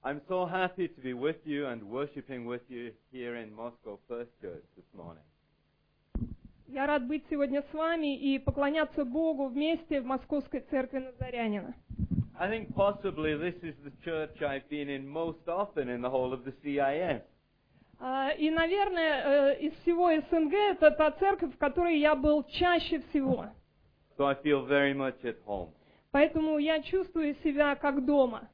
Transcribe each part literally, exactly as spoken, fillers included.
I'm so happy to be with you and worshiping with you here in Moscow First Church this morning. Я рад быть сегодня с вами и поклоняться Богу вместе в Московской церкви Назарянина. I think possibly this is the church I've been in most often in the whole of the C I S. Uh, и, наверное, uh, из всего СНГ это та церковь, в которой я был чаще всего. So I feel very much at home. Поэтому я чувствую себя как дома.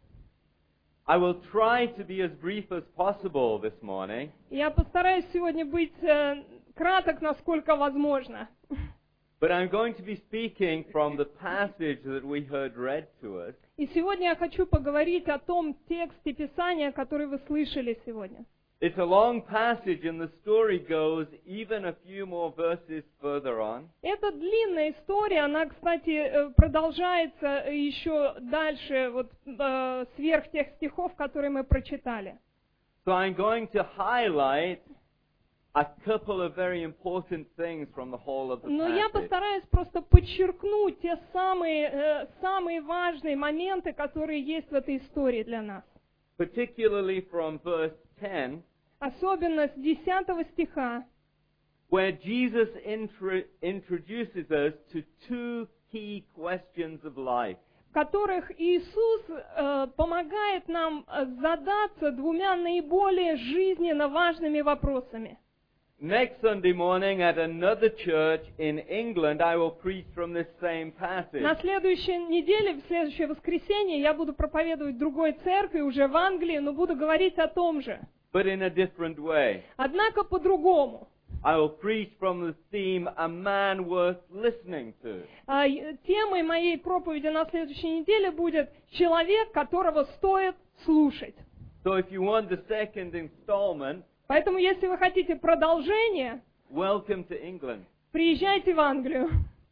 I will try to be as brief as possible this morning. Я постараюсь сегодня быть uh, краток, насколько возможно. But I'm going to be speaking from the passage that we heard read to us. И сегодня я хочу поговорить о том тексте Писания, который вы слышали сегодня. It's a long passage, and the story goes even a few more verses further on. Это длинная история, она, кстати, продолжается еще дальше, вот э, сверх тех стихов, которые мы прочитали. So I'm going to highlight a couple of very important things from the whole of the Но я passage. постараюсь просто подчеркнуть те самые, э, самые важные моменты, которые есть в этой истории для нас. Particularly from verse ten, Особенно с десятого стиха, where Jesus intro- introduces us to two key questions of life. в которых Иисус э, помогает нам задаться двумя наиболее жизненно важными вопросами. Next Sunday morning at another church in England, I will preach from this same passage. На следующей неделе, в следующее воскресенье, я буду проповедовать в другой церкви, уже в Англии, но буду говорить о том же. But in a different way. Однако по-другому. I will preach from the theme, a man worth listening to. А, темой моей проповеди на следующей неделе будет «Человек, которого стоит слушать». So if you want the second installment, Поэтому, если вы хотите продолжение, welcome to England. приезжайте в Англию.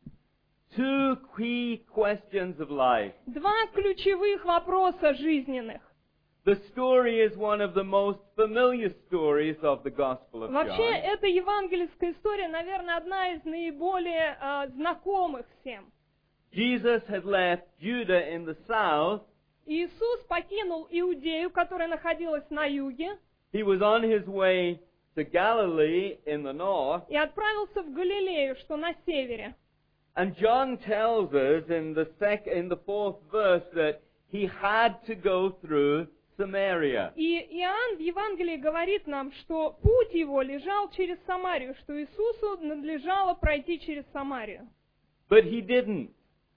Two key questions of life. Два ключевых вопроса жизненных. The story is one of the most familiar stories of the Gospel of Вообще, John. эта евангельская история, наверное, одна из наиболее э, знакомых всем. Jesus had left Judah in the south. Иисус покинул Иудею, которая находилась на юге, He was on his way to Galilee in the north. и отправился в Галилею, что на севере. And John tells us in the sec- in the fourth verse that he had to go through Samaria. И Иоанн в Евангелии говорит нам, что путь его лежал через Самарию, что Иисусу надлежало пройти через Самарию. But he didn't.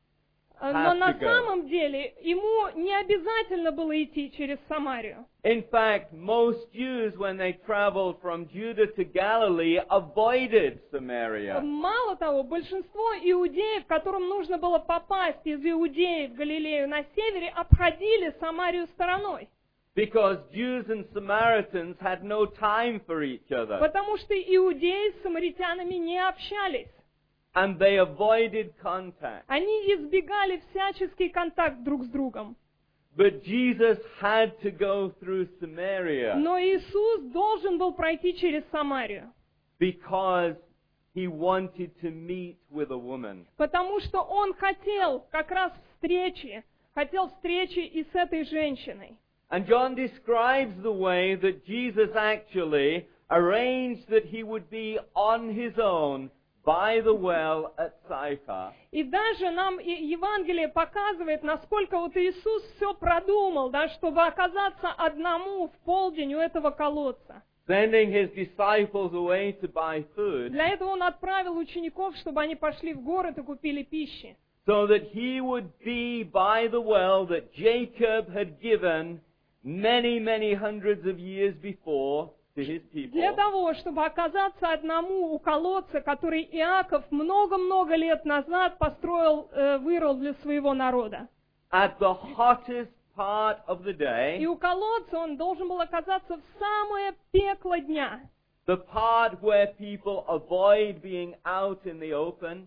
Но Have на to go. самом деле ему не обязательно было идти через Самарию. In fact, most Jews, when they traveled from Judah to Galilee, avoided Samaria. Мало того, большинство иудеев, которым нужно было попасть из Иудеи в Галилею на севере, обходили Самарию стороной. Because Jews and Samaritans had no time for each other. Потому что иудеи с самаритянами не общались. And they avoided contact. Они избегали всяческий контакт друг с другом. But Jesus had to go through Samaria Но Иисус должен был пройти через Самарию. because he wanted to meet with a woman. Потому что он хотел как раз встречи, хотел встречи и с этой женщиной. And John describes the way that Jesus actually arranged that he would be on his own by the well at Sychar. И даже нам Евангелие показывает, насколько вот Иисус все продумал, да, чтобы оказаться одному в полдень у этого колодца. Sending his disciples away to buy food Для этого он отправил учеников, чтобы они пошли в город и купили пищи. so that he would be by the well that Jacob had given many, many hundreds of years before to his people. Для того, чтобы оказаться одному у колодца, который Иаков много-много лет назад построил, э, вырыл для своего народа. At the hottest part of the И day, у колодца он должен был оказаться в самое пекло дня. the part where people avoid being out in the open,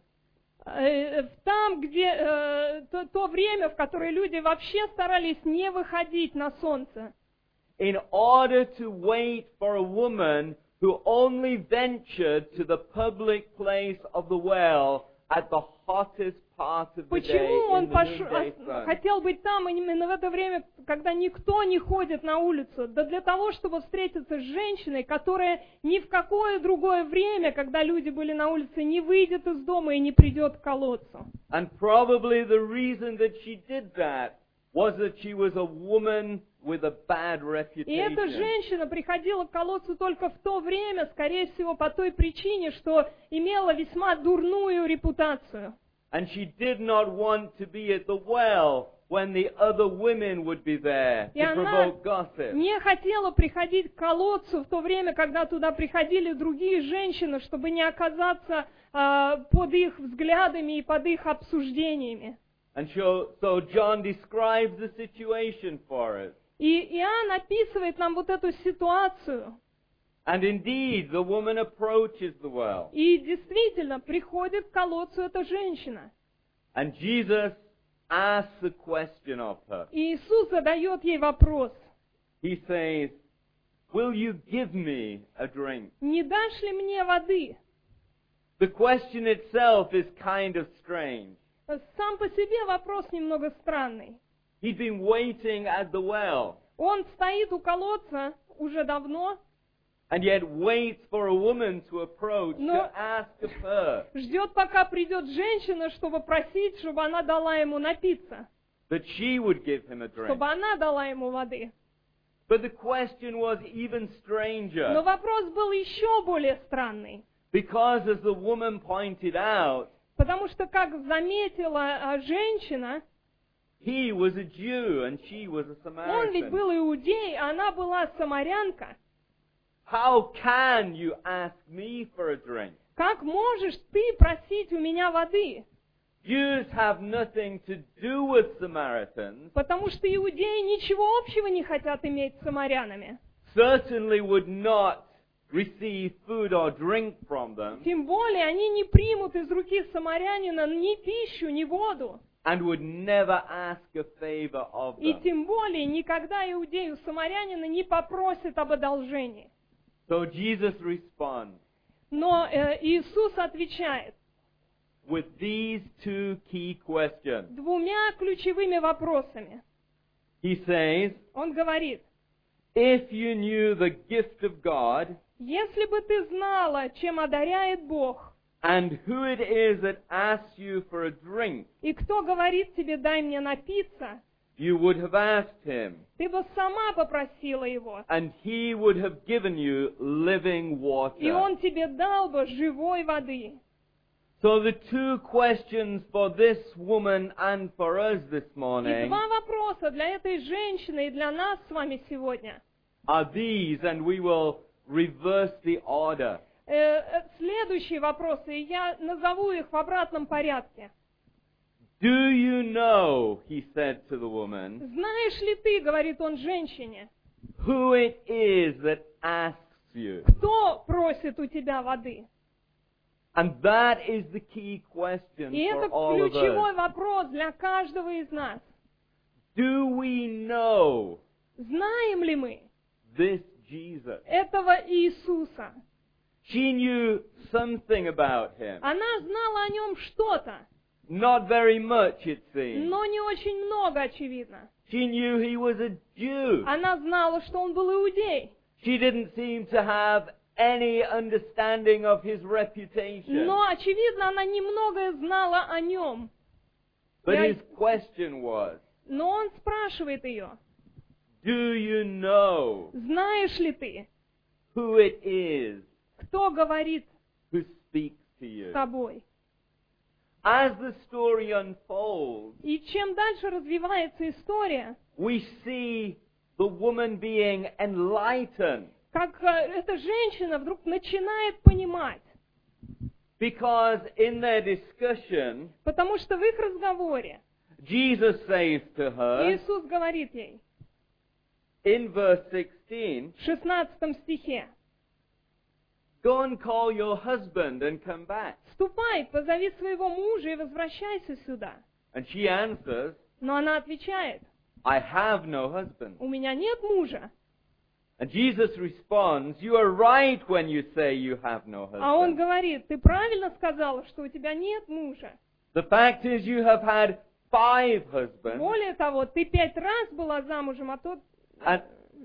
Э, Там, где э, то, то время, в которое люди вообще старались не выходить на солнце. in order to wait for a woman who only ventured to the public place of the well at the hottest part of the day Почему он in the пош- noonday ос- sun. хотел быть там именно в это время, когда никто не ходит на улицу? Да для того, чтобы встретиться с женщиной, которая ни в какое другое время, когда люди были на улице, не выйдет из дома и не придет к колодцу. And probably the reason that she did that was that she was a woman with a bad И эта reputation. женщина приходила к колодцу только в то время, скорее всего, по той причине, что имела весьма дурную репутацию. And she did not want to be at the well when the other women would be there И to она provoke gossip. не хотела приходить к колодцу в то время, когда туда приходили другие женщины, чтобы не оказаться а, под их взглядами и под их обсуждениями. And so, so John describes the situation for us. И Иоанн описывает нам вот эту ситуацию. And indeed, the woman approaches the well. И действительно, приходит к колодцу эта женщина. And Jesus asks a question of her. И Иисус задает ей вопрос. He says, "Will you give me a drink?" Не дашь ли мне воды? The question itself is kind of strange. Сам по себе вопрос немного странный. He'd been waiting at the well, Он стоит у колодца уже давно, and yet waits for a woman to approach Но- to ask of her ждет, пока придет женщина, чтобы просить, чтобы она дала ему напиться, that she would give him a drink. чтобы она дала ему воды. But the question was even Но stranger, вопрос был еще более странный, because as the woman pointed out, потому что, как заметила а, женщина, he was a Jew and she was a он ведь Samaritan. был иудей, а она была самарянка. How can you ask me for a drink? Как можешь ты просить у меня воды? Jews have nothing to do with Samaritans, Потому что иудеи ничего общего не хотят иметь с самарянами. certainly would not receive food or drink from them, Тем более они не примут из руки самарянина ни пищу, ни воду. and would never ask a favor of И them. тем более никогда иудею самарянина не попросит об одолжении. So Jesus responds Но э, Иисус отвечает with these two key questions. двумя ключевыми вопросами. He says, Он говорит, if you knew the gift of God если бы ты знала, чем одаряет Бог, and who it is that asks you for a drink, и кто говорит тебе, дай мне напиться, you would have asked him, ты бы сама попросила его, and he would have given you living и water. он тебе дал бы живой воды. So the two questions for this woman and for us this И morning два вопроса для этой женщины и для нас с вами сегодня. are these, and we will reverse the order. Э, э, Следующие вопросы, и я назову их в обратном порядке. Do you know, he said to the woman, Знаешь ли ты, говорит он женщине, who it is that asks you? кто просит у тебя воды? And that is the key question И for это all of ключевой us. вопрос для каждого из нас. Do we know Знаем ли мы this Jesus? этого Иисуса? She knew something about him. Она знала о нем что-то, Not very much, it seems. но не очень много, очевидно. She knew he was a Jew. Она знала, что он был иудей, She didn't seem to have any understanding of his reputation. но, очевидно, она немногое знала о нем. But Я- his question was, Но он спрашивает ее, do you know знаешь ли ты, who it is кто говорит who speaks to с you? тобой? As the story unfolds, И чем дальше развивается история, we see the woman being enlightened как э, эта женщина вдруг начинает понимать, because in their discussion, потому что в их разговоре Jesus says to her Иисус говорит ей in verse sixteen, в шестнадцатом стихе, go and call your husband and come back. «Ступай, позови своего мужа и возвращайся сюда». And she answers, Но она отвечает, I have no husband. «У меня нет мужа». And Jesus responds, you are right when you say you have no А он husband. говорит, «Ты правильно сказала, что у тебя нет мужа». The fact is you have had five husbands, Более того, ты пять раз была замужем, а тот, and,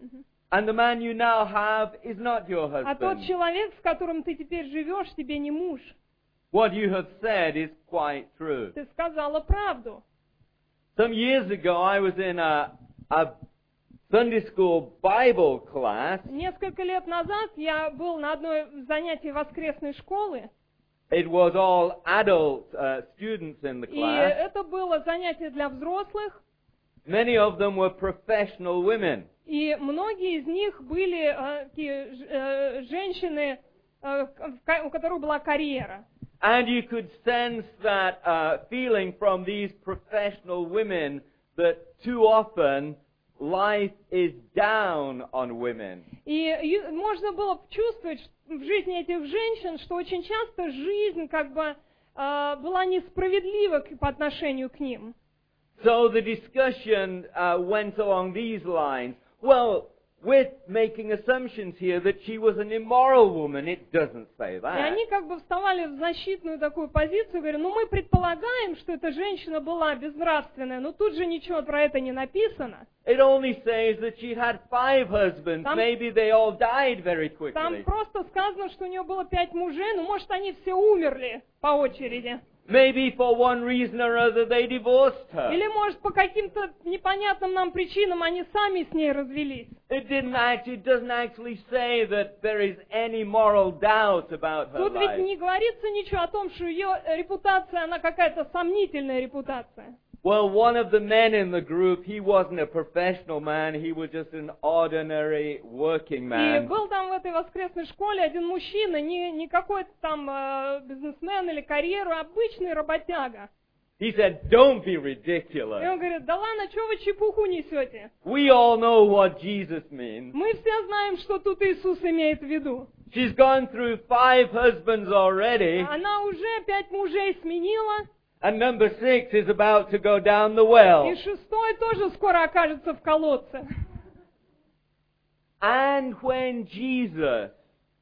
and the man you now have is not your а тот husband. человек, с которым ты теперь живешь, тебе не муж. What you have said is quite true. Ты сказала правду. Some years ago, I was in a, a Sunday school Bible class. Несколько лет назад я был на одной занятии воскресной школы, It was all adult uh, students in the и class. это было занятие для взрослых, Many of them were professional women. и многие из них были э, такие ж- э, женщины, э, в ка- у которых была карьера. And you could sense that uh, feeling from these professional women that too often life is down on women. И ю- можно было чувствовать ш- в жизни этих женщин, что очень часто жизнь как бы э, была несправедлива к- по отношению к ним. So the discussion uh, went along these lines. Well, we're making assumptions here that she was an immoral woman. It doesn't say И that. они как бы вставали в защитную такую позицию, говорят, ну мы предполагаем, что эта женщина была безнравственная, но тут же ничего про это не написано. It only says that she had five husbands. Там- Maybe they all died very Там quickly. просто сказано, что у нее было пять мужей, ну может они все умерли по очереди. Maybe for one reason or other they divorced her. Или может по каким-то непонятным нам причинам они сами с ней развелись. It didn't actually, it doesn't actually say that there is any moral doubt about her Тут ведь life. не говорится ничего о том, что ее репутация, она какая-то сомнительная репутация. Well, one of the men in the group, he wasn't a professional man, he was just an ordinary working И man. был там в этой воскресной школе один мужчина, не, не какой-то там э, бизнесмен или карьеру, а обычный работяга. He said, don't be И ridiculous. он говорит, да ладно, что вы чепуху несете? We all know what Jesus means. Мы все знаем, что тут Иисус имеет в виду. She's gone through five husbands already, Она уже пять мужей сменила, and number six is about to go down the well. и шестой тоже скоро окажется в колодце. And when Jesus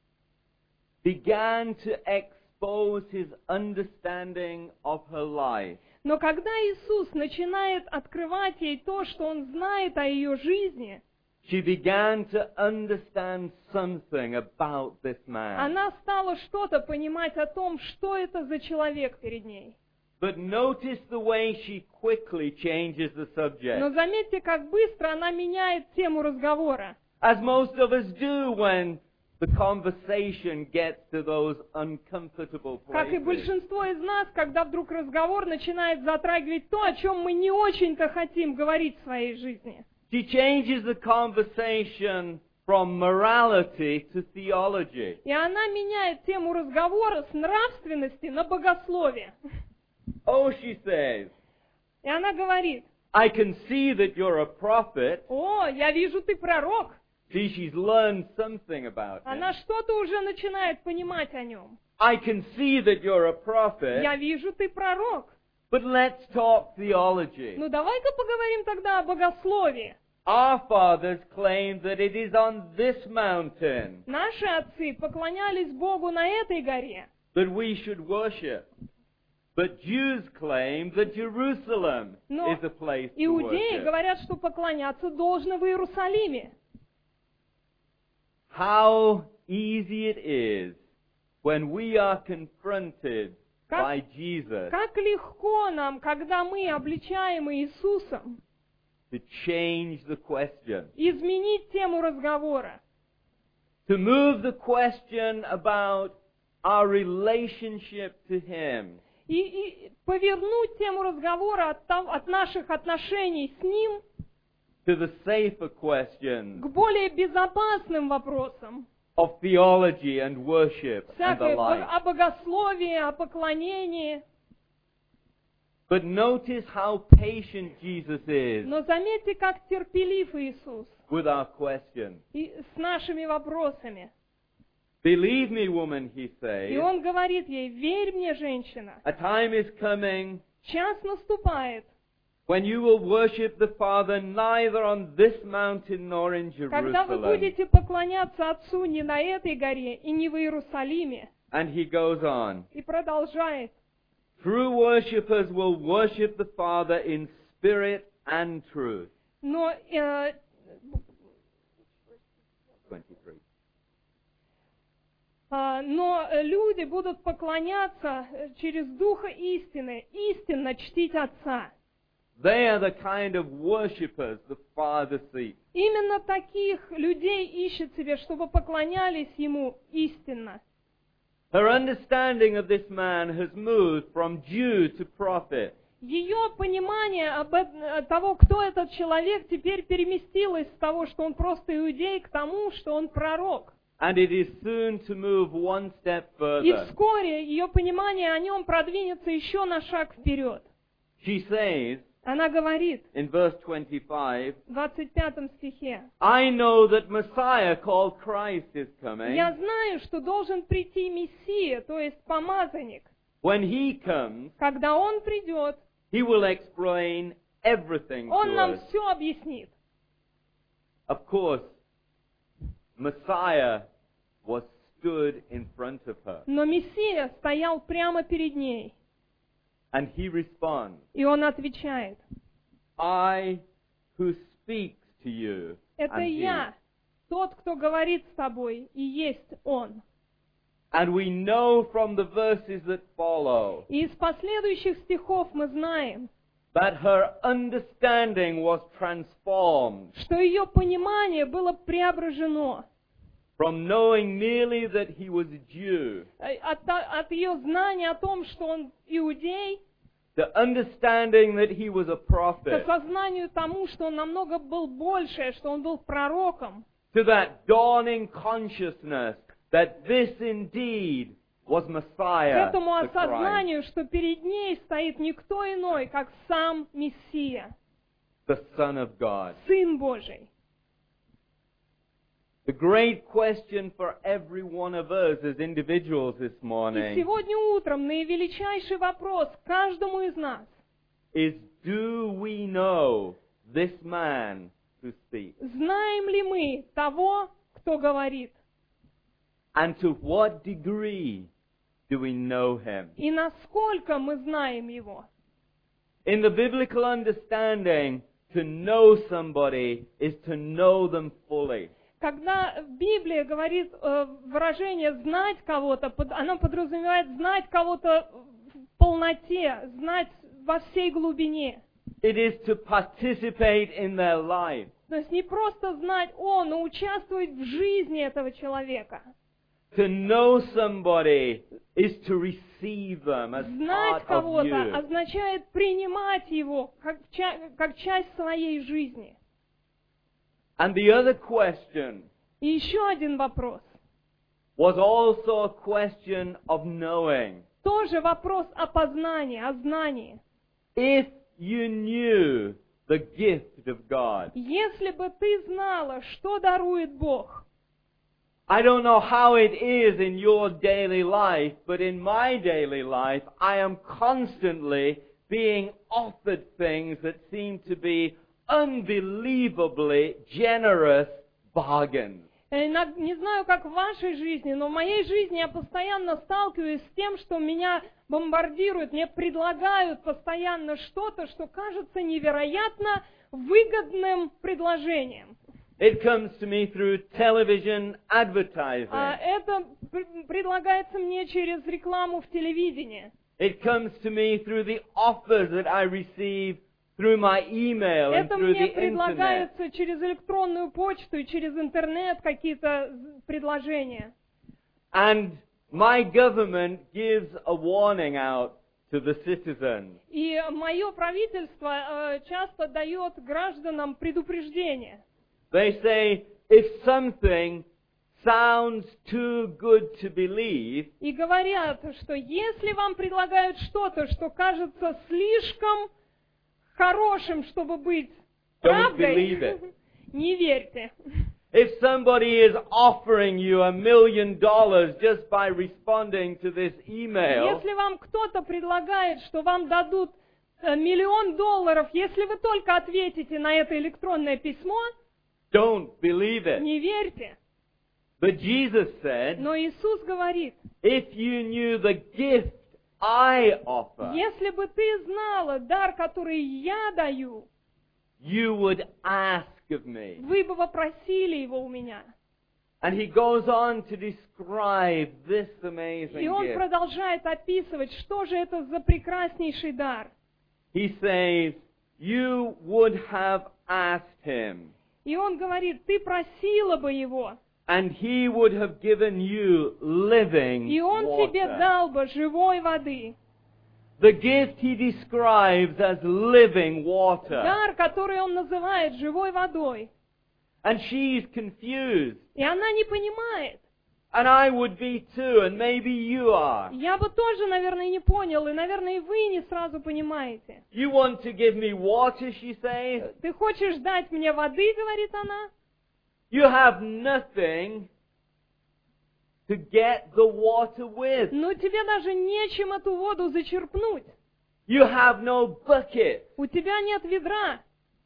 began to expose his understanding of her life, Но когда Иисус начинает открывать ей то, что Он знает о ее жизни, she began to understand something about this man. она стала что-то понимать о том, что это за человек перед ней. But notice the way she quickly changes the Но subject. заметьте, как быстро она меняет тему разговора. As most of us do when the conversation gets to those uncomfortable Как и places. большинство из нас, когда вдруг разговор начинает затрагивать то, о чем мы не очень-то хотим говорить в своей жизни. She changes the conversation from morality to theology. И она меняет тему разговора с нравственности на богословие. Oh, she says, И она говорит, I can see that you're a prophet. о, я вижу, ты пророк. See, she's learned something about him. Она что-то уже начинает понимать о нем. I can see that you're a prophet, Я вижу, ты пророк. but let's talk theology. Ну давай-ка поговорим тогда о богословии. Our fathers claim that it is on this mountain Наши отцы поклонялись Богу на этой горе, that we should worship. But Jews claim that Jerusalem Но is a place to иудеи worship. говорят, что поклоняться должно в Иерусалиме. How easy it is when we are confronted Как- by Jesus Как легко нам, когда мы обличаем Иисусом, to change the question, изменить тему разговора, to move the question about our relationship to Him и, и повернуть тему разговора от, того- от наших отношений с Ним to the safer questions к более безопасным вопросам. of theology and worship and the Всякое бо- like. о богословии, о поклонении. But notice how patient Jesus is Но заметьте, как терпелив Иисус with our questions. и с нашими вопросами. Believe me, woman, he И says, Он говорит ей, верь мне, женщина, a time is coming час наступает, when you will worship the Father neither on this mountain nor in когда вы Jerusalem. будете поклоняться Отцу не на этой горе и не в Иерусалиме. And he goes on. И продолжает. True worshippers will worship the Father in spirit and truth. Но э, twenty-three. А, Но люди будут поклоняться через Духа истины, истинно чтить Отца. They are the kind of worshippers the Father seeks. Именно таких людей ищет себе, чтобы поклонялись Ему истинно. Her understanding of this man has moved from Jew to prophet. Ее понимание об э- того, кто этот человек, теперь переместилось с того, что он просто иудей, к тому, что он пророк. And it is soon to move one step И further. вскоре ее понимание о нем продвинется еще на шаг вперед. She says Она говорит in verse twenty-five, в двадцать пятом стихе: I know that Messiah called Christ is coming. «Я знаю, что должен прийти Мессия, то есть помазанник. When he comes, Когда он придет, he will explain everything он to нам us. все объяснит». Of course, Messiah was stood in front of her. Но Мессия стоял прямо перед ней, And he responds, и он отвечает: I who speaks to you «Это am he. я, тот, кто говорит с тобой, и есть он». And we know from the verses that follow И из последующих стихов мы знаем, that her understanding was transformed что ее понимание было преображено from knowing merely that he was a Jew от, от ее знания о том, что он иудей, to understanding that he was a к prophet, осознанию тому, что он намного был больше, что он был пророком, to that dawning consciousness that this indeed was к Messiah, этому the Christ, осознанию, что перед ней стоит никто иной, как сам Мессия, the Son of God. Сын Божий. The great question for every one of us as individuals this И morning сегодня утром наивеличайший вопрос каждому из нас: is, do we know this man who speaks? знаем ли мы того, кто говорит? And to what degree do we know him? И насколько мы знаем его? In the biblical understanding, to know somebody is to know them fully. Когда Библия говорит э, выражение «знать кого-то», под, оно подразумевает знать кого-то в полноте, знать во всей глубине. It is to participate in their life. То есть не просто знать «о», но участвовать в жизни этого человека. To know somebody is to receive them as Знать part of кого-то you. означает принимать его как, ча- как часть своей жизни. And the other question И еще один вопрос. was also a question of knowing. Тоже вопрос о познании, о знании. If you knew the gift of God, Если бы ты знала, что дарует Бог, I don't know how it is in your daily life, but in my daily life, I am constantly being offered things that seem to be unbelievably generous bargains. э, на- не знаю, как в вашей жизни, но в моей жизни я постоянно сталкиваюсь с тем, что меня бомбардируют, мне предлагают постоянно что-то, что кажется невероятно выгодным предложением. It comes to me through television advertising. А это пр- предлагается мне через рекламу в телевидении. It comes to me through the offers that I receive through my email and Это through мне the internet. предлагается через электронную почту и через интернет какие-то з- предложения. And my government gives a warning out to the citizens. И мое правительство э, часто дает гражданам предупреждение. They say, if something sounds too good to believe, И говорят, что если вам предлагают что-то, что кажется слишком хорошим, чтобы быть Don't believe правдой, it. не верьте. if somebody is offering you a million dollars just by responding to this email, Если вам кто-то предлагает, что вам дадут э, миллион долларов, если вы только ответите на это электронное письмо, don't believe it. не верьте. But Jesus said, Но Иисус говорит, if you knew the gift I offer, Если бы ты знала дар, который я даю, you would ask of me. вы бы вопросили его у меня. And he goes on to describe this amazing И он gift. продолжает описывать, что же это за прекраснейший дар. He says, you would have asked him, И он говорит, ты просила бы его, and he would have given you living и он тебе water. дал бы живой воды. The gift he describes as living water. Дар, который он называет живой водой. And she's confused. И она не понимает. And I would be too, and maybe you are. Я бы тоже, наверное, не понял, и, наверное, и вы не сразу понимаете. You want to give me water, she says. Ты хочешь дать мне воды, говорит она, You have nothing to get the water with. но тебе даже нечем эту воду зачерпнуть. You have no bucket. У тебя нет ведра.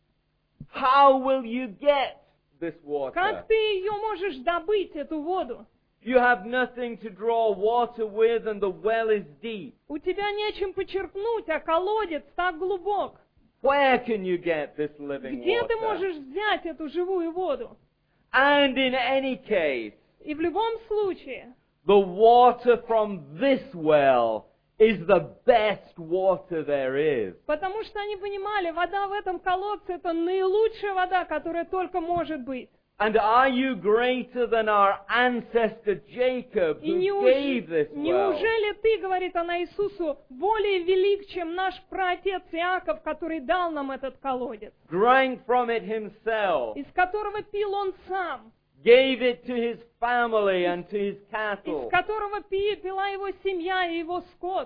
How will you get this water? Как ты ее можешь добыть, эту воду? You have nothing to draw water with, and the well is deep. У тебя нечем почерпнуть, а колодец так глубок. Where can you get this living Где ты water? можешь взять эту живую воду? And in any case, И в любом случае, the water from this well is the best water there is. потому что они понимали, вода в этом колодце — это наилучшая вода, которая только может быть. And are you greater than our ancestor Jacob, И who неуж- gave this well? неужели ты, говорит она Иисусу, более велик, чем наш праотец Иаков, который дал нам этот колодец, Drank from it himself, из которого пил он сам, gave it to his family and to his из cattle. которого пи- пила его семья и его скот.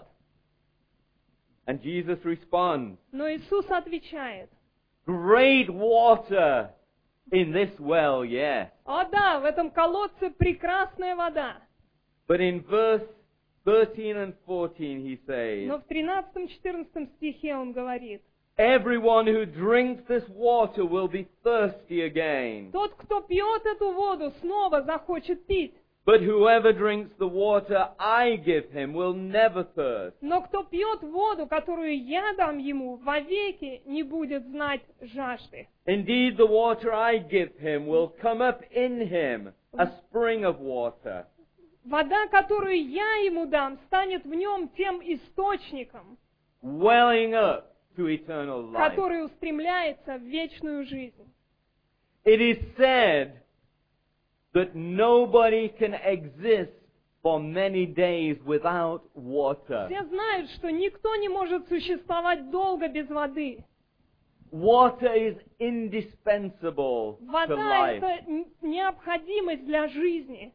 And Jesus responds, Но Иисус отвечает, great water in this well, yes. о да, в этом колодце прекрасная вода. But in verse thirteen and fourteen he says, Но в тринадцатом-четырнадцатом стихе он говорит, everyone who drinks this water will be thirsty again. тот, кто пьет эту воду, снова захочет пить. But whoever drinks the water I give him will never thirst. Но кто пьет воду, которую я дам ему, вовеки не будет знать жажды. Indeed, the water I give him will come up in him, a spring of water, Вода, которую я ему дам, станет в нем тем источником, welling up to eternal life. который устремляется в вечную жизнь. It is said that nobody can exist for many days without water. Все знают, что никто не может существовать долго без воды. Water is indispensable to Вода — life. это н- необходимость для жизни.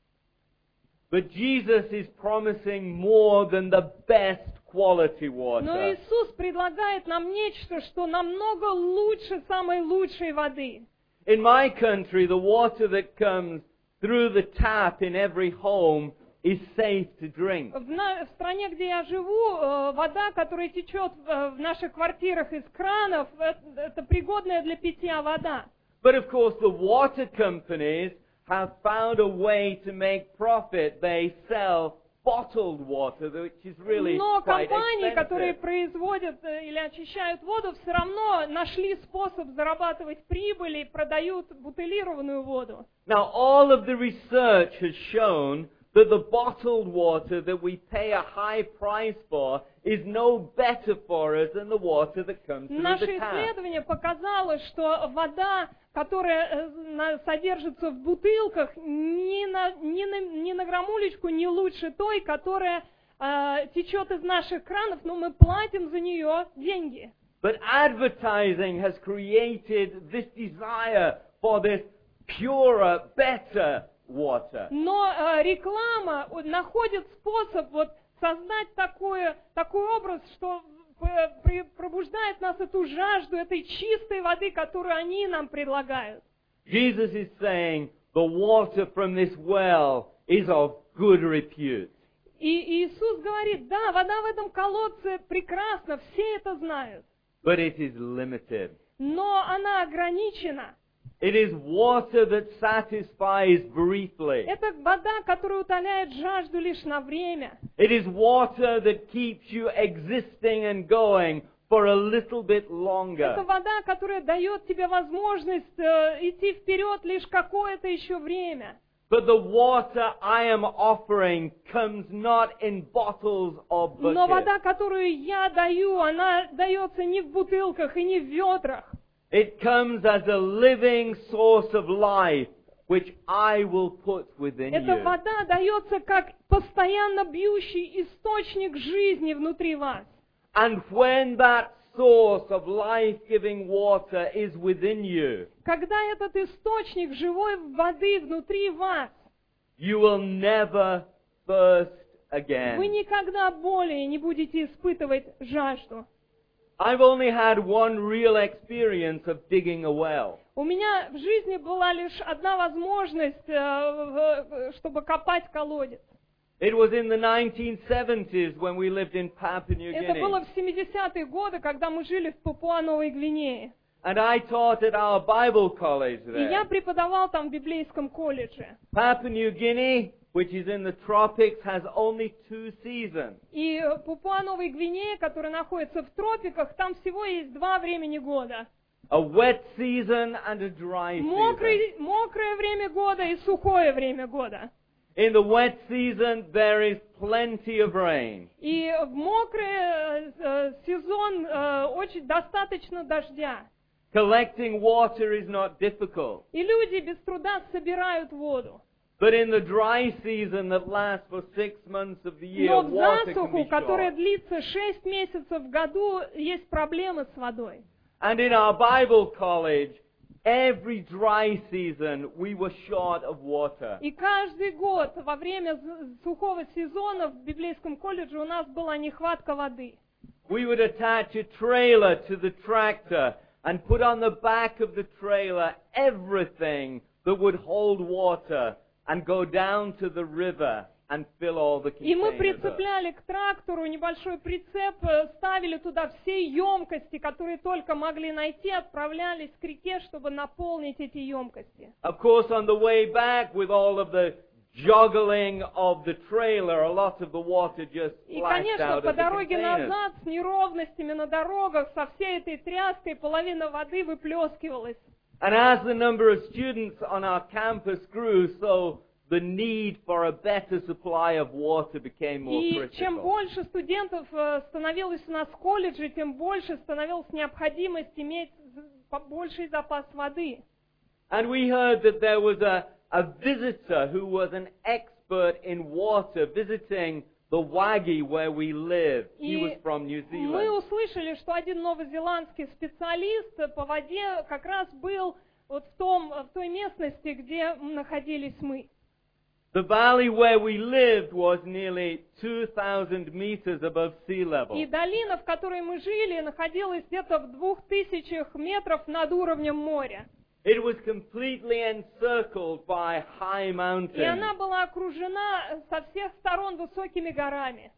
But Jesus is promising more than the best quality Но water. Иисус предлагает нам нечто, что намного лучше самой лучшей воды. In my country, the water that comes through the tap in every home is safe to drink. В, на- в стране, где я живу, э, вода, которая течет в, э, в наших квартирах из кранов, э, это пригодная для питья вода. But of course, the water companies have found a way to make profit. They sell bottled water, which is really Но quite компании, которые expensive. производят э, или очищают воду, все равно нашли способ зарабатывать прибыль и продают бутылированную воду. Now, all of the research has shown that the bottled water that we pay a high price for is no better for us than the water that comes through Наше the tap. исследование показало, что вода, которая э, на- содержится в бутылках, ни на, ни на, ни на граммулечку не лучше той, которая э, течет из наших кранов, но мы платим за нее деньги. But advertising has created this desire for this purer, better water. Но э, реклама вот находит способ вот создать такое, такой образ, что э, при- пробуждает нас эту жажду этой чистой воды, которую они нам предлагают. Jesus is saying the water from this well is of good repute. И Иисус говорит, да, вода в этом колодце прекрасна, все это знают, But it is limited. но она ограничена. It is water that satisfies briefly. Это вода, которая утоляет жажду лишь на время. It is water that keeps you existing and going for a little bit Это longer. вода, которая дает тебе возможность э, идти вперед лишь какое-то еще время. But the water I am offering comes not in bottles or Но buckets. вода, которую я даю, она дается не в бутылках и не в ведрах. It comes as a living source of life, which I will put within Эта you. вода дается как постоянно бьющий источник жизни внутри вас. And when that source of life-giving water is within you, Когда этот источник живой воды внутри вас, you will never thirst вы again. никогда более не будете испытывать жажду. I've only had one real experience of digging a well. У меня в жизни была лишь одна возможность, э, в- чтобы копать колодец. It was in the nineteen seventies when we lived in Papua New Это было Guinea. в семидесятые годы, когда мы жили в Папуа-Новой Гвинее. And I taught at our Bible college И я there. преподавал там в библейском колледже. Papua New Guinea, which is in the tropics, has only two seasons. И Папуа-Новой Гвинее, которая находится в тропиках, там всего есть два времени года. A wet season and a dry season. Мокрый, мокрое время года и сухое время года. In the wet season, there is plenty of rain. И в мокрый э, э, сезон э, очень достаточно дождя. Collecting water is not difficult. И люди без труда собирают воду. But in the dry season that lasts for six months of the year, Но в water can засуху, be которая short. длится шесть месяцев в году, есть проблемы с водой. And in our Bible college, every dry season, we were short of water. И каждый год во время з- сухого сезона в библейском колледже у нас была нехватка воды. We would attach a trailer to the tractor and put on the back of the trailer everything that would hold water and go down to the river and fill all the И мы containers up. прицепляли к трактору небольшой прицеп, э, ставили туда все емкости, которые только могли найти, отправлялись к реке, чтобы наполнить эти емкости. Of course, on the way back, with all of the juggling of the trailer, a lot of the water just И, splashed конечно, out по of the дороге containers. назад с неровностями на дорогах, со всей этой тряской, половина воды выплескивалась. And as the number of students on our campus grew, so the need for a better supply of water became more И чем critical. больше студентов э, становилось у нас в колледже, тем больше становилась необходимость иметь з- больший запас воды. And we heard that there was a, a visitor who was an expert in water visiting the Waggi where we live. He И was from New мы Zealand. услышали, что один новозеландский специалист по воде как раз был вот в, том, в той местности, где находились мы. The valley where we lived was nearly two thousand meters above sea level. И долина, в которой мы жили, находилась где-то в двух тысячах метров над уровнем моря. It was completely encircled by high И mountains. она была окружена со всех сторон высокими горами.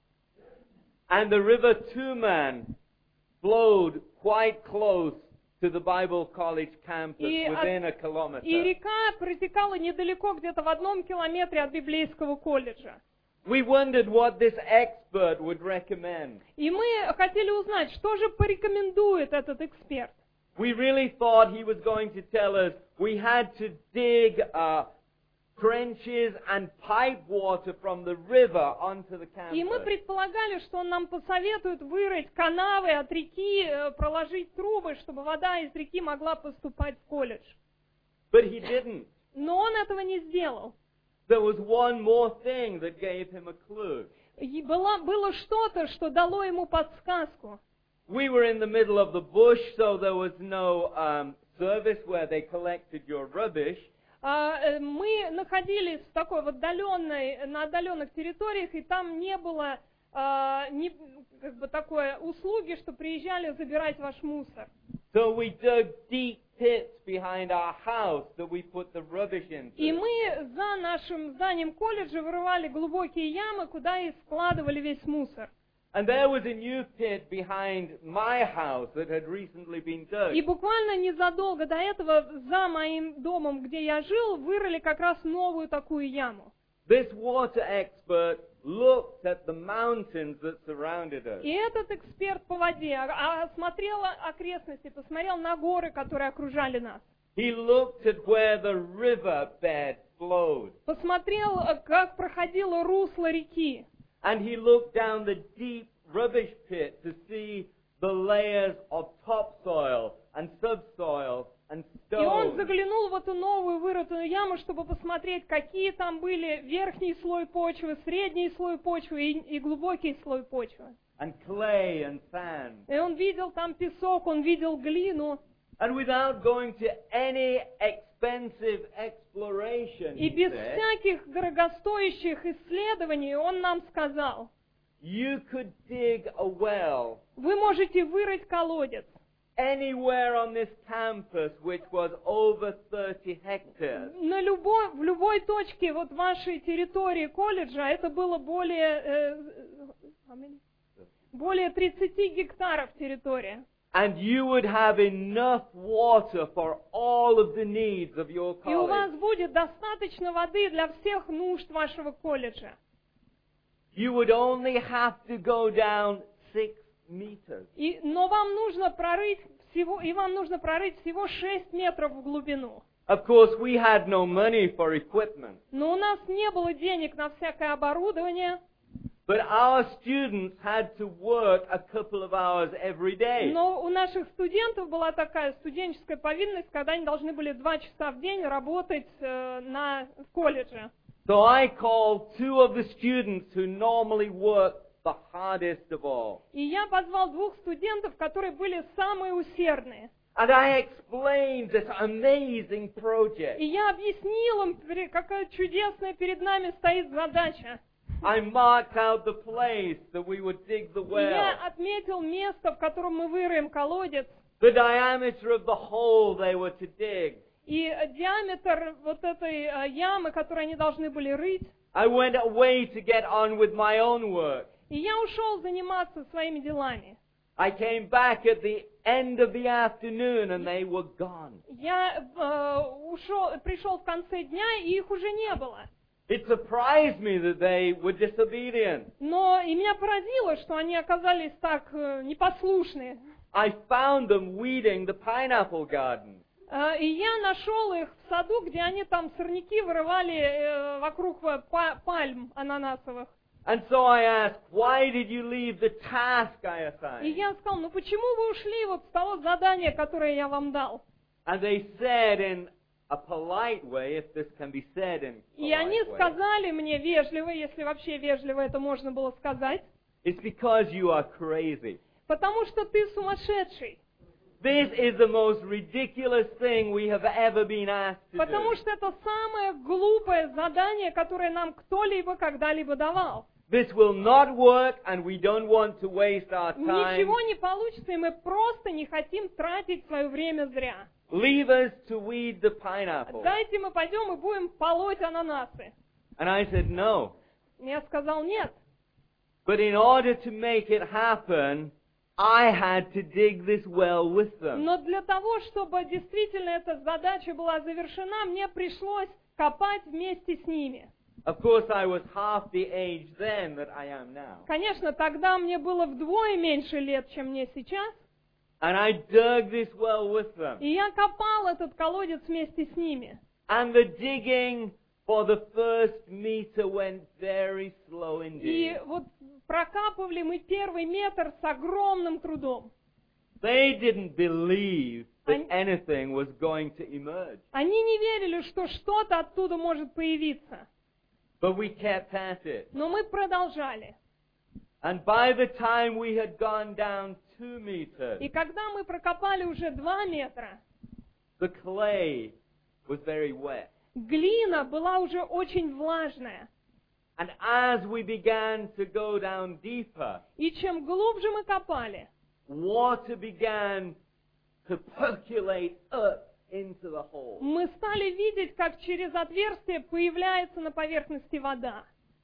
And the river Tuman flowed quite close to the Bible College campus, И от- within a kilometer. И река протекала недалеко, где-то в одном километре от библейского колледжа. We wondered what this expert would recommend. И мы хотели узнать, что же порекомендует этот эксперт. We really thought he was going to tell us we had to dig uh, trenches and pipe water from the river onto the И мы campus. предполагали, что он нам посоветует вырыть канавы от реки, э, проложить трубы, чтобы вода из реки могла поступать в колледж. But he didn't. Но он этого не сделал. There was one more thing that gave him a clue. И было, было что-то, что дало ему подсказку. We were in the middle of the bush, so there was no um, service where they collected your rubbish. А, э, Мы находились в такой в отдаленной, на отдаленных территориях, и там не было а, ни- как бы такой услуги, что приезжали забирать ваш мусор. So we dug deep pits behind our house that we put the rubbish into. И мы за нашим зданием колледжа вырывали глубокие ямы, куда и складывали весь мусор. And there was a new pit behind my house that had recently been dug. И буквально незадолго до этого за моим домом, где я жил, вырыли как раз новую такую яму. This water expert looked at the mountains that surrounded us. И этот эксперт по воде осмотрел окрестности, посмотрел на горы, которые окружали нас. He looked at where the river bed flowed. Посмотрел, как проходило русло реки. And he looked down the deep rubbish pit to see the layers of topsoil and subsoil and И он stone. заглянул в эту новую вырытую яму, чтобы посмотреть, какие там были верхний слой почвы, средний слой почвы и, и глубокий слой почвы. And clay and sand. И он видел там песок, он видел глину. And without going to any expensive exploration, И he без said, всяких дорогостоящих исследований он нам сказал: you could dig a well вы можете вырыть колодец anywhere on this campus which was over thirty hectares. на любой, в любой точке вот вашей территории колледжа. Это было более, э, how many? более тридцати гектаров территория. And you would have enough water for all of the needs of your И у вас college. будет достаточно воды для всех нужд вашего колледжа. You would only have to go down six meters. И, но вам нужно прорыть всего, и вам нужно прорыть всего шесть метров в глубину. Of course, we had no money for equipment, Но у нас не было денег на всякое оборудование. but our students had to work a couple of hours every day. Но у наших студентов была такая студенческая повинность, когда они должны были два часа в день работать э, на, в колледже. So I called two of the students who normally work the hardest of all. И я позвал двух студентов, которые были самые усердные. And I explained this amazing project. И я объяснил им, пере- какая чудесная перед нами стоит задача. I marked out the place that we would dig the И я well, отметил место, в котором мы выроем колодец, the diameter of the hole they were to dig. и диаметр вот этой э, ямы, которую они должны были рыть. I went away to get on with my own work. И я ушел заниматься своими делами. I came back at the end of the afternoon and they were gone. Я э, ушел, пришел в конце дня, и их уже не было. It surprised me that they were disobedient. Но и меня поразило, что они оказались так э, непослушны. I found them weeding the pineapple garden. Э, и я нашел их в саду, где они там сорняки вырывали э, вокруг э, па- пальм ананасовых. And so I asked, why did you leave the task I И assigned? я сказал: ну почему вы ушли вот с того задания, которое я вам дал? And they said in a polite way, if this can be said in И они polite way, сказали мне вежливо, если вообще вежливо это можно было сказать: it's because you are crazy. потому что ты сумасшедший. This is the most ridiculous thing we have ever been asked to Потому do. что это самое глупое задание, которое нам кто-либо когда-либо давал. This will not work and we don't want to waste our time. Ничего не получится, и мы просто не хотим тратить свое время зря. Leave us to weed the pineapple. Дайте мы пойдем и будем полоть ананасы. And I said, no. Я сказал: нет. But in order to make it happen, I had to dig this well with them. Но для того, чтобы действительно эта задача была завершена, мне пришлось копать вместе с ними. Of course, I was half the age then that I am now. Конечно, тогда мне было вдвое меньше лет, чем мне сейчас. And I dug this well with them. И я копал этот колодец вместе с ними. And the digging for the first meter went very slow И indeed. вот прокапывали мы первый метр с огромным трудом. They didn't believe that Они- anything was going to emerge. Они не верили, что что-то оттуда может появиться. But we kept at it. Но мы продолжали. And by the time we had gone down two meters, И когда мы прокопали уже два метра, the clay was very wet. глина была уже очень влажная. And as we began to go down deeper, И чем глубже мы копали, water began to percolate up into the hole. мы стали видеть, как через отверстие появляется на поверхности вода.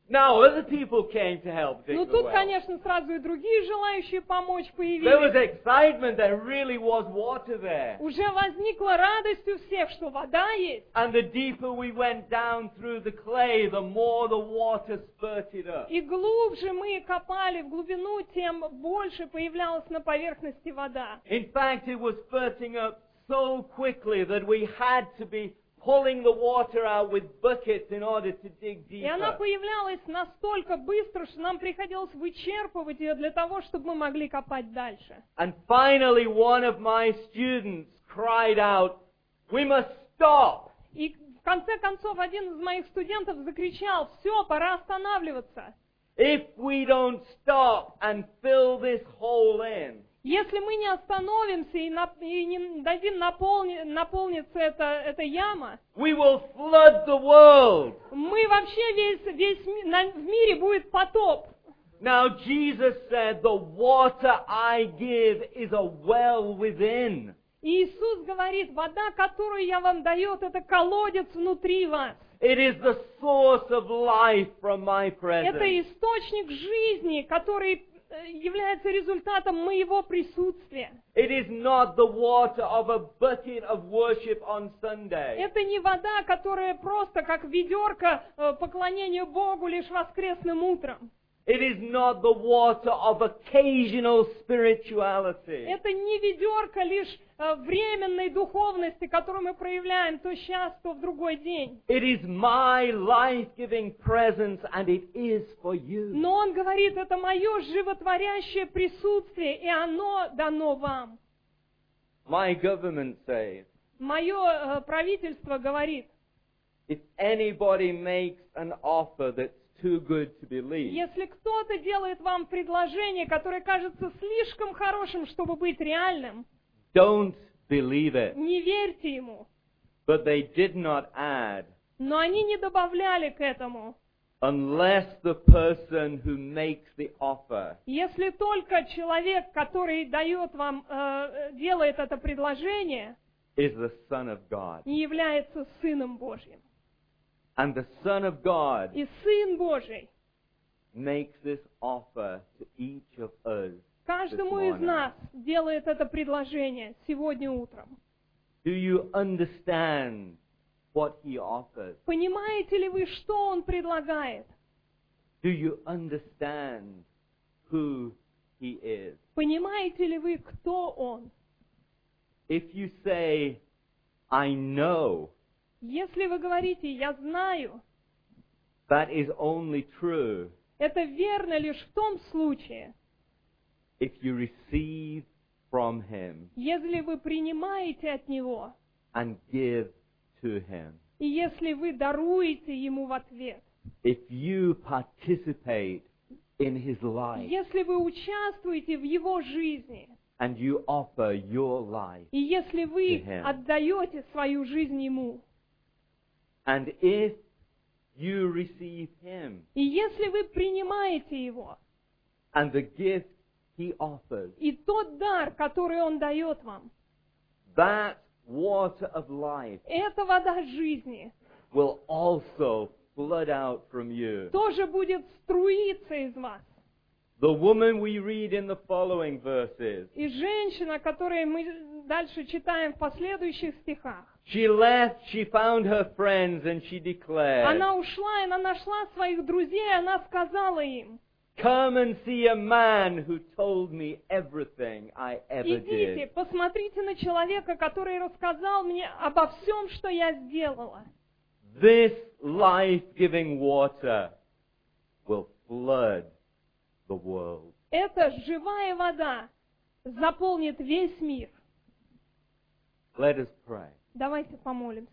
Now other people came to help dig Ну the тут, well. конечно, сразу и другие желающие помочь There was появились. excitement, there really was water there. Уже возникла радость у всех, что вода есть. And the deeper we went down through the clay, the more the water spurted up. И глубже мы копали в глубину, тем больше появлялась на поверхности вода. In fact, it was spurting up so quickly that we had to be pulling the water out with buckets in order to dig И она deeper. появлялась настолько быстро, что нам приходилось вычерпывать ее для того, чтобы мы могли копать дальше. And finally, one of my students cried out, "We must stop!" И в конце концов один из моих студентов закричал: «Все, пора останавливаться. If we don't stop and fill this hole in, Если мы не остановимся и, нап- и не дадим наполни- наполниться эта, эта яма, we will flood the world." мы вообще весь, весь ми- на- в мире будет потоп». Now Jesus said, "The water I give is a well within." И Иисус говорит: вода, которую я вам даю, это колодец внутри вас. It is the source of life from my Это presence. источник жизни, который э, является результатом моего присутствия. It is not the water of a bucket of worship on Sunday. Это не вода, которая просто как ведерко э, поклонения Богу лишь воскресным утром. It is not the water of occasional spirituality. Это не ведерко лишь э, временной духовности, которую мы проявляем то сейчас, то в другой день. It is my life-giving presence, and it is for you. Но он говорит: это мое животворящее присутствие, и оно дано вам. My government says, Мое э, правительство говорит: if anybody makes an offer that's too good to believe, если кто-то делает вам предложение, которое кажется слишком хорошим, чтобы быть реальным, don't believe it. не верьте ему. But they did not add, Но они не добавляли к этому: unless the person who makes the offer если только человек, который дает вам, э, делает это предложение, is the Son of God. не является Сыном Божьим. And the Son of God И Сын Божий makes this offer to each of us. каждому из нас делает это предложение сегодня утром. Do you understand what He offers? Понимаете ли вы, что Он предлагает? Do you understand who He is? Понимаете ли вы, кто Он? If you say, I know, Если вы говорите: «Я знаю», that is only true это верно лишь в том случае, if you receive from Him если вы принимаете от Него and give to Him. и если вы даруете Ему в ответ. If you participate in His life Если вы участвуете в Его жизни, and you offer your life, и если вы To him. отдаете свою жизнь Ему, and if you receive Him и если вы принимаете Его, and the gift He offers, и тот дар, который Он дает вам, that water of life эта вода жизни will also flood out from you. тоже будет струиться из вас. The woman we read in the following verses, И женщина, которую мы дальше читаем в последующих стихах, she left, she found her friends, and she declared, она ушла, и она нашла своих друзей, и она сказала им: "Come and see a man who told me everything I ever идите, did." посмотрите на человека, который рассказал мне обо всем, что я сделала. This life-giving water will flood the world. Эта живая вода заполнит весь мир. Let us pray. Давайте помолимся.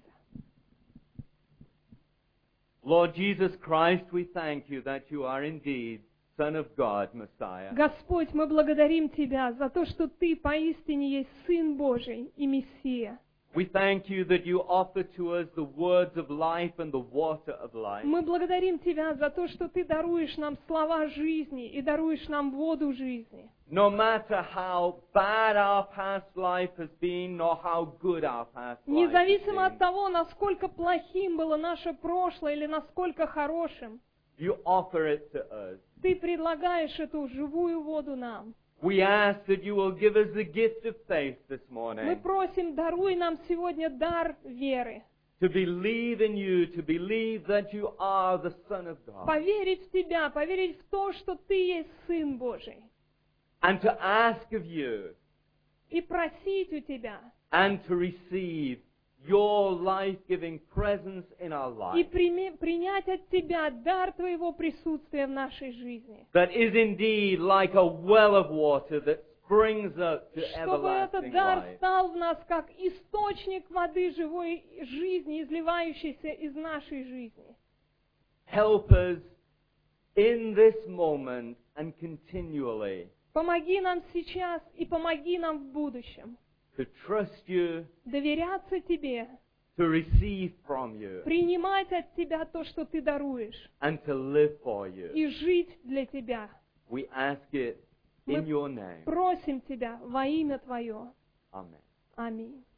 Lord Jesus Christ, we thank you that you are indeed Son of God, Messiah. Господь, мы благодарим Тебя за то, что Ты поистине есть Сын Божий и Мессия. We thank you that you offer to us the words of life and the water of life. Мы благодарим Тебя за то, что Ты даруешь нам слова жизни и даруешь нам воду жизни. No matter how bad our past life has been, nor how good our past life has Независимо от been, того, насколько плохим было наше прошлое или насколько хорошим, You offer it to us. Ты предлагаешь эту живую воду нам. We ask that you will give us the gift of faith this Мы morning. просим, даруй нам сегодня дар веры. To believe in you, to believe that you are the Son of God. Поверить в Тебя, поверить в то, что Ты есть Сын Божий. And to ask of you И просить у Тебя. and to receive your life-giving presence in our И life. прими- принять от Тебя дар Твоего присутствия в нашей жизни. That is indeed like a well of water that springs up to Чтобы этот everlasting дар life. стал в нас как источник воды живой жизни, изливающейся из нашей жизни. Help us in this moment and continually Помоги нам сейчас и помоги нам в будущем. to trust you, Доверяться Тебе, to receive from you, принимать от Тебя то, что Ты даруешь, and to live for you. и жить для Тебя. We ask it in your name. Просим Тебя во имя Твое. Amen. Аминь.